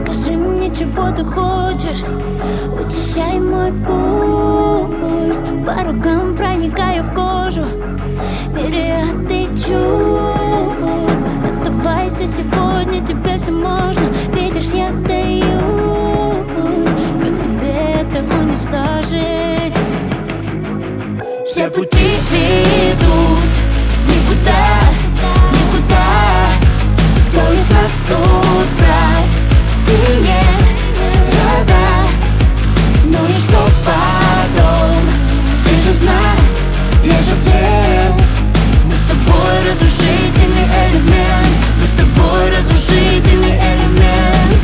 Покажи мне, чего ты хочешь. Учащай мой пульс, по рукам проникаю в кожу. Мириады чувств. Оставайся сегодня, тебе все можно. Видишь, я сдаюсь. Как себе это уничтожить? Все пути ведут в никуда, в никуда. Кто из нас тут прав? Ты нет, да-да. Ну и что потом? Ты же знаешь, есть же ответ. Мы с тобой разрушительный элемент. Мы с тобой разрушительный элемент.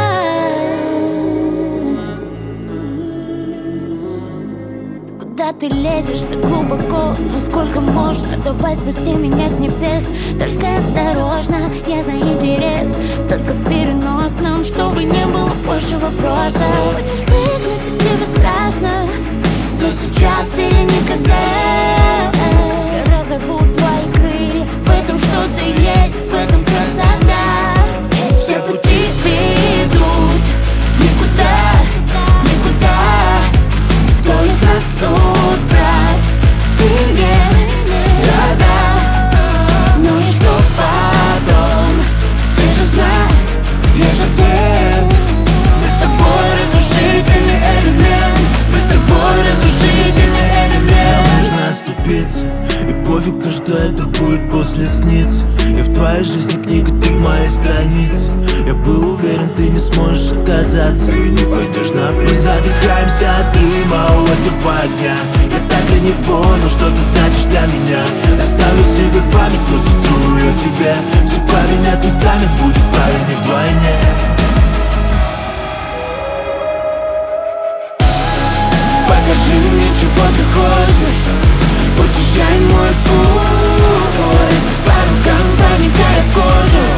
Куда ты лезешь так глубоко? Ну сколько можно? Давай спусти меня с небес. Только осторожно, я за интерес. Только в переносном, чтобы не было больше вопросов. Хочешь прыгнуть, и тебе страшно? Но сейчас или никогда. Разорву твои крылья. В этом что-то есть, в этом красота. Все пути ведут в никуда, в никуда. Кто из нас тут прав? Ты нет, да-да. Ну и что потом? Ты же знаешь, есть же ответ. Мы с тобой разрушительный элемент. Мы с тобой разрушительный элемент. Нужно оступиться, и пофиг то, что это будет после снится. Я в твоей жизни книга, ты в моей странице. Я был уверен, ты не сможешь отказаться и не пойдешь на плюс. Мы задыхаемся от дыма у этого огня. Я так и не понял, что ты значишь для меня. Оставлю себе память, но сотру ее тебе. Все поменять местами будет правильней вдвойне. Покажи мне, чего ты хочешь. Учащай мой пульс, по рукам проникая в кожу.